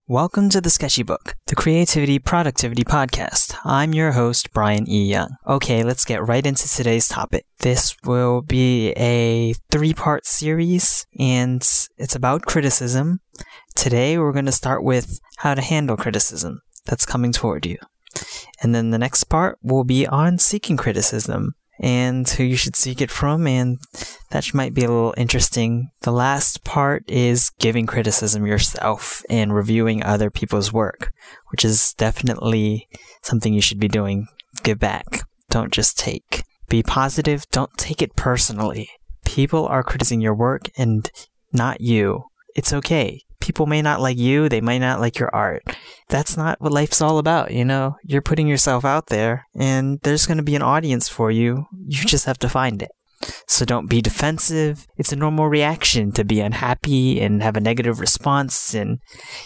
Welcome to the Sketchy Book, the Creativity Productivity Podcast. I'm your host, Brian E. Young. Okay, let's get right into today's topic. This will be a 3-part series, and it's about criticism. Today, we're going to start with how to handle criticism that's coming toward you. And then the next part will be on seeking criticism and who you should seek it from, and that might be a little interesting. The last part is giving criticism yourself and reviewing other people's work, which is definitely something you should be doing. Give back. Don't just take. Be positive. Don't take it personally. People are criticizing your work and not you. It's okay. People may not like you, they might not like your art. That's not what life's all about, you know? You're putting yourself out there, and there's going to be an audience for you. You just have to find it. So don't be defensive. It's a normal reaction to be unhappy and have a negative response and,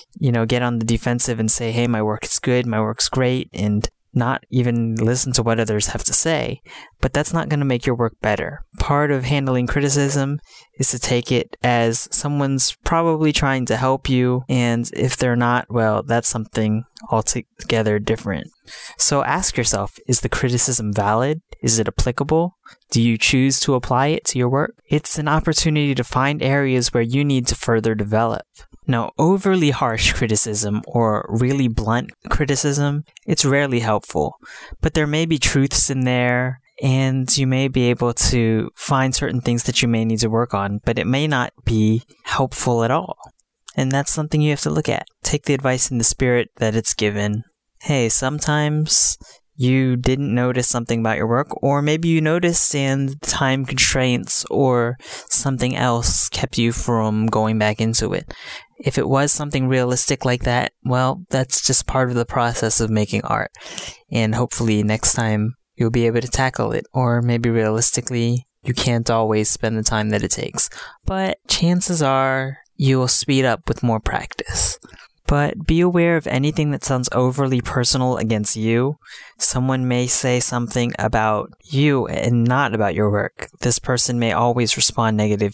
get on the defensive and say, hey, my work is good, my work's great, and not even listen to what others have to say. But that's not going to make your work better. Part of handling criticism is to take it as someone's probably trying to help you, and if they're not, well, that's something altogether different. So ask yourself, is the criticism valid? Is it applicable? Do you choose to apply it to your work? It's an opportunity to find areas where you need to further develop. Now, overly harsh criticism or really blunt criticism, it's rarely helpful, but there may be truths in there, and you may be able to find certain things that you may need to work on, but it may not be helpful at all. And that's something you have to look at. Take the advice in the spirit that it's given. Hey, sometimes you didn't notice something about your work, or maybe you noticed and time constraints or something else kept you from going back into it. If it was something realistic like that, well, that's just part of the process of making art. And hopefully next time you'll be able to tackle it. Or maybe realistically, you can't always spend the time that it takes. But chances are you will speed up with more practice. But be aware of anything that sounds overly personal against you. Someone may say something about you and not about your work. This person may always respond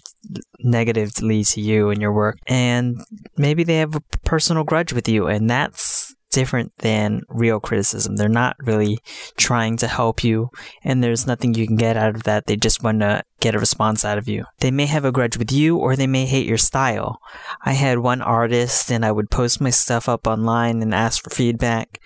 negatively to you and your work. And maybe they have a personal grudge with you, and that's different than real criticism. They're not really trying to help you, and there's nothing you can get out of that. They just want to get a response out of you. They may have a grudge with you, or they may hate your style. I had one artist, and I would post my stuff up online and ask for feedback.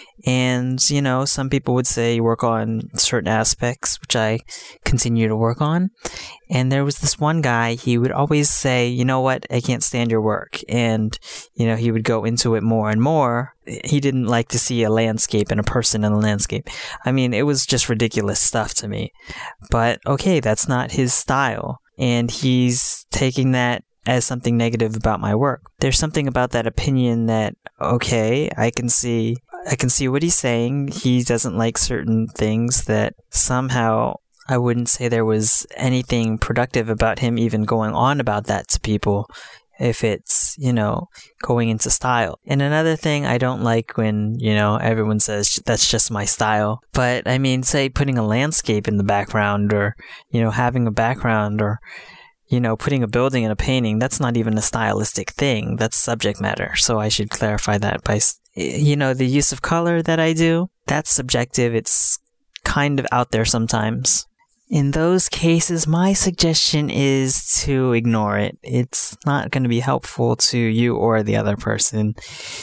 And, some people would say work on certain aspects, which I continue to work on. And there was this one guy, he would always say, you know what, I can't stand your work. And, he would go into it more and more. He didn't like to see a landscape and a person in a landscape. I mean, it was just ridiculous stuff to me. But, okay, that's not his style. And he's taking that as something negative about my work. There's something about that opinion that, okay, I can see what he's saying. He doesn't like certain things that somehow I wouldn't say there was anything productive about him even going on about that to people if it's, going into style. And another thing I don't like when, everyone says that's just my style. But I mean, say putting a landscape in the background or, having a background or, putting a building in a painting, that's not even a stylistic thing. That's subject matter. So I should clarify that by, the use of color that I do, that's subjective. It's kind of out there sometimes. In those cases, my suggestion is to ignore it. It's not going to be helpful to you or the other person.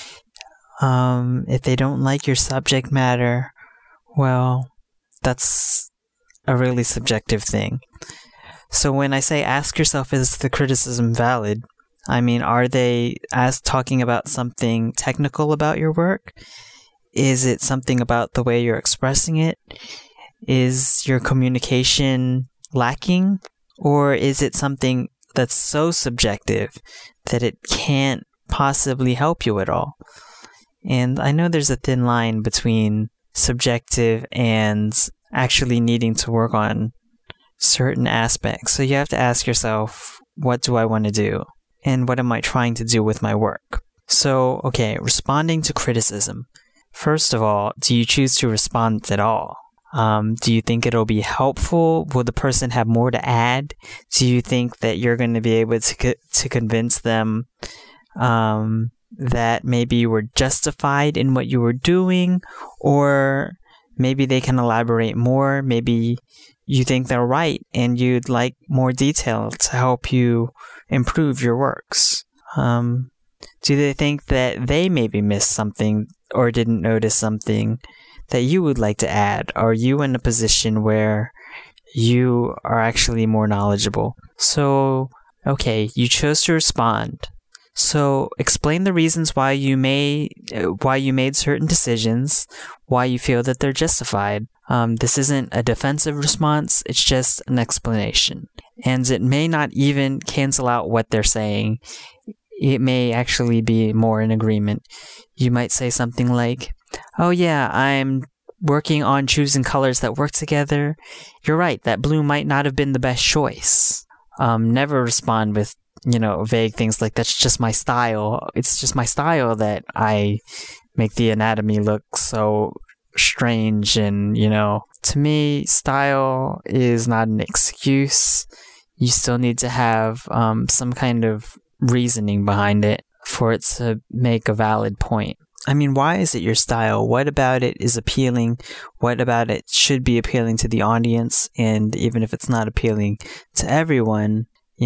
If they don't like your subject matter, well, that's a really subjective thing. So when I say ask yourself, is the criticism valid? I mean, are they talking about something technical about your work? Is it something about the way you're expressing it? Is your communication lacking? Or is it something that's so subjective that it can't possibly help you at all? And I know there's a thin line between subjective and actually needing to work on certain aspects. So you have to ask yourself, what do I want to do? And what am I trying to do with my work? So, okay, responding to criticism. First of all, do you choose to respond at all? Do you think it'll be helpful? Will the person have more to add? Do you think that you're going to be able to convince them that maybe you were justified in what you were doing, or maybe they can elaborate more. Maybe you think they're right and you'd like more detail to help you improve your works. Do they think that they maybe missed something or didn't notice something that you would like to add? Are you in a position where you are actually more knowledgeable? So, okay, you chose to respond. So explain the reasons why you made certain decisions, why you feel that they're justified. This isn't a defensive response, it's just an explanation. And it may not even cancel out what they're saying. It may actually be more in agreement. You might say something like, "Oh yeah, I'm working on choosing colors that work together. You're right, that blue might not have been the best choice." Never respond with, vague things like, "That's just my style. It's just my style that I make the anatomy look so strange." And, to me, style is not an excuse. You still need to have some kind of reasoning behind it for it to make a valid point. I mean, why is it your style? What about it is appealing? What about it should be appealing to the audience? And even if it's not appealing to everyone,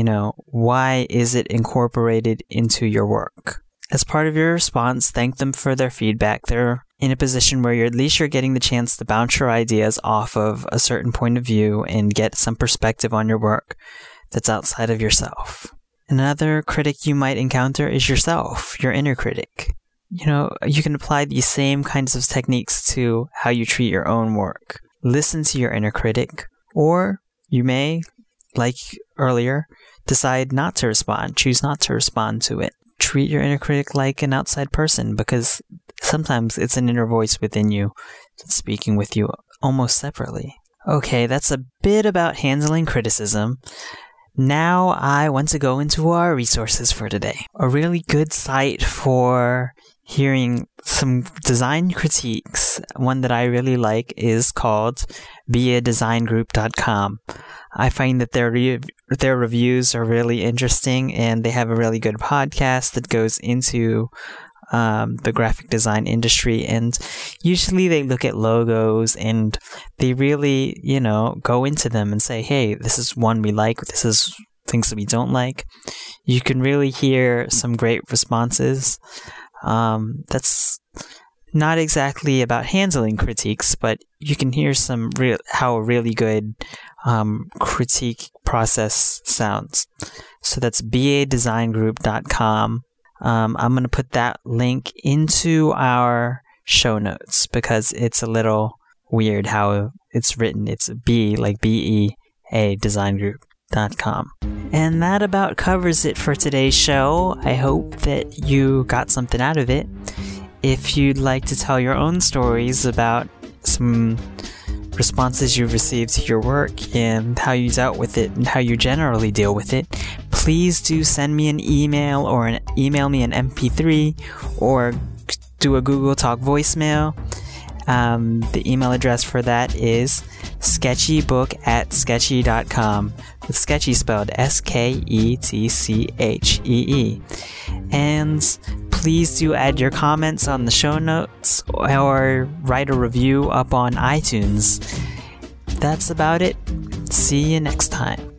why is it incorporated into your work? As part of your response, thank them for their feedback. They're in a position where at least you're getting the chance to bounce your ideas off of a certain point of view and get some perspective on your work that's outside of yourself. Another critic you might encounter is yourself, your inner critic. You can apply these same kinds of techniques to how you treat your own work. Listen to your inner critic, or you may, like earlier, decide not to respond, choose not to respond to it. Treat your inner critic like an outside person, because sometimes it's an inner voice within you that's speaking with you almost separately. Okay, that's a bit about handling criticism. Now I want to go into our resources for today. A really good site for hearing some design critiques, one that I really like, is called beadesigngroup.com. I find that their reviews are really interesting, and they have a really good podcast that goes into the graphic design industry, and usually they look at logos and they really, go into them and say, hey, this is one we like, this is things that we don't like. You can really hear some great responses. That's not exactly about handling critiques, but you can hear how a really good critique process sounds. So that's beadesigngroup.com. I'm going to put that link into our show notes because it's a little weird how it's written. It's B, like BEA, designgroup.com. And that about covers it for today's show. I hope that you got something out of it. If you'd like to tell your own stories about some responses you've received to your work and how you dealt with it and how you generally deal with it, please do send me an email or email me an MP3 or do a Google Talk voicemail. The email address for that is sketchybook@sketchy.com, with sketchy spelled SKETCHEE. And please do add your comments on the show notes or write a review up on iTunes. That's about it. See you next time.